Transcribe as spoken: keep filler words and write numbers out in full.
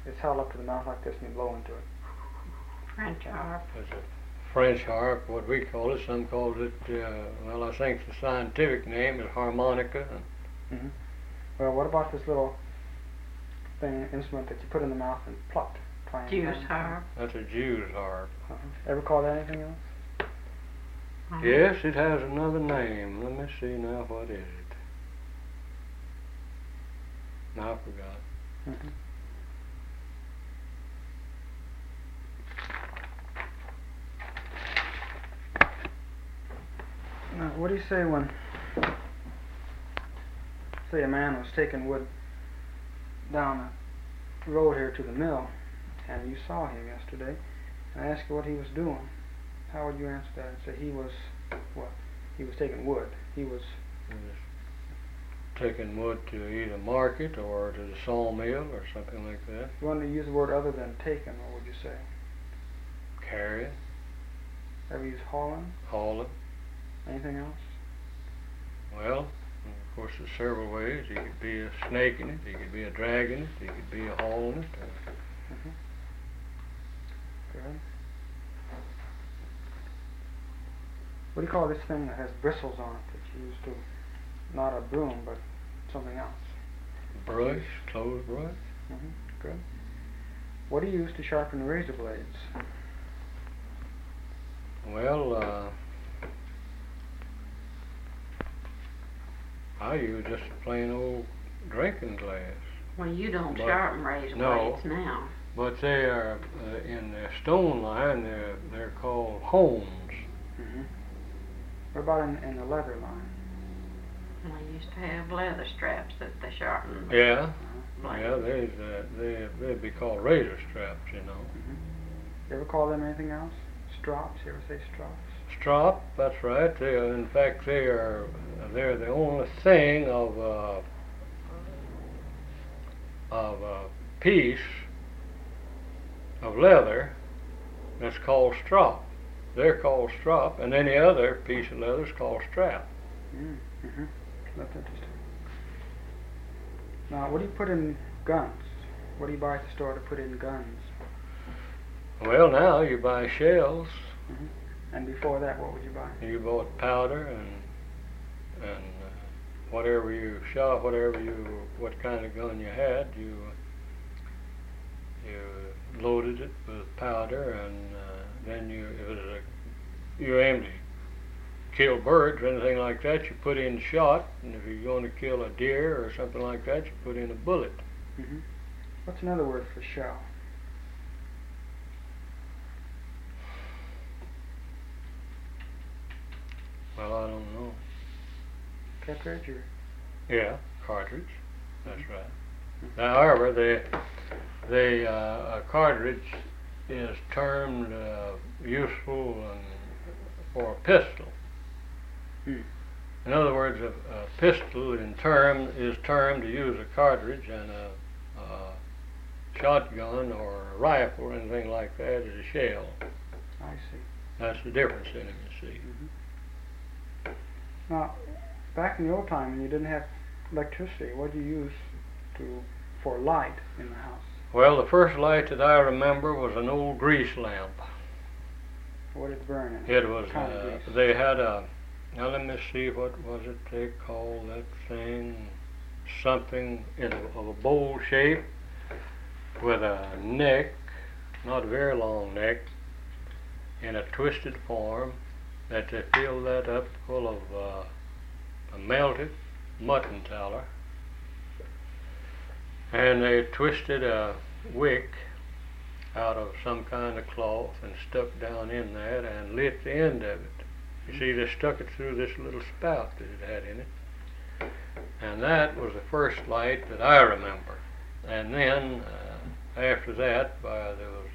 it's held up to the mouth like this and you blow into it. French harp. It's a French harp, what we call it. Some call it, uh, well, I think the scientific name is harmonica. Mm-hmm. Well, what about this little thing, instrument that you put in the mouth and pluck? Jew's harp. That's a Jew's harp. Uh-huh. Ever call that anything else? Uh-huh. Yes, it has another name. Let me see now, what is it? Now I forgot. Mm-hmm. Now, what do you say when, say, a man was taking wood down the road here to the mill, and you saw him yesterday, and I asked you what he was doing? How would you answer that and say he was, what? He was taking wood. He was... He was taking wood to either market or to the sawmill or something like that. If you wanted to use a word other than taking, what would you say? Carrying. Ever use hauling? Hauling. Anything else? Well, of course, there's several ways. He could be a snake in it, he could be a drag in it, he could be a hauling it. Mm-hmm. Good. What do you call this thing that has bristles on it that you use to, not a broom, but something else? Brush, clothes brush. Mm-hmm. Good. What do you use to sharpen razor blades? Well, uh, I use just a plain old drinking glass. Well, you don't But sharpen razor no. blades now. But they are, uh, in the stone line, they're, they're called hones. Mm-hmm. What about in, in the leather line? And I used to have leather straps that they sharpened. Yeah, blades. yeah, they, uh, they, they'd be called razor straps, you know. Mm-hmm. You ever call them anything else? Strops? You ever say strops? Strop, that's right. They are, in fact, they are, they're the only thing of, uh, of a piece of leather that's called strop. They're called strop, and any other piece of leather is called strap. Mm-hmm. That's interesting. Now, what do you put in guns? What do you buy at the store to put in guns? Well, now you buy shells. Mm-hmm. And before that, what would you buy? You bought powder and and uh, whatever you shot, whatever you, what kind of gun you had, you you loaded it with powder, and uh, then you, if it was a, you aimed to kill birds or anything like that, you put in shot, and if you're going to kill a deer or something like that, you put in a bullet. Mm-hmm. What's another word for shell? Well, I don't know. Cartridge or? Yeah, cartridge. That's right. Now, however, the the uh, a cartridge is termed uh, useful and for a pistol. Hmm. In other words, a, a pistol in term is termed to use a cartridge, and a, a shotgun or a rifle or anything like that is a shell. I see. That's the difference in them, you see. Mm-hmm. Now, back in the old time when you didn't have electricity, what did you use to for light in the house? Well, the first light that I remember was an old grease lamp. What did it burn in? It was, Kind of uh, grease. they had a, now let me see, what was it they called that thing? Something in a, of a bowl shape with a neck, not a very long neck, in a twisted form, that they filled that up full of uh, a melted mutton tallow, and they twisted a wick out of some kind of cloth and stuck down in that and lit the end of it. You see, they stuck it through this little spout that it had in it, and that was the first light that I remember. And then uh, after that, by there was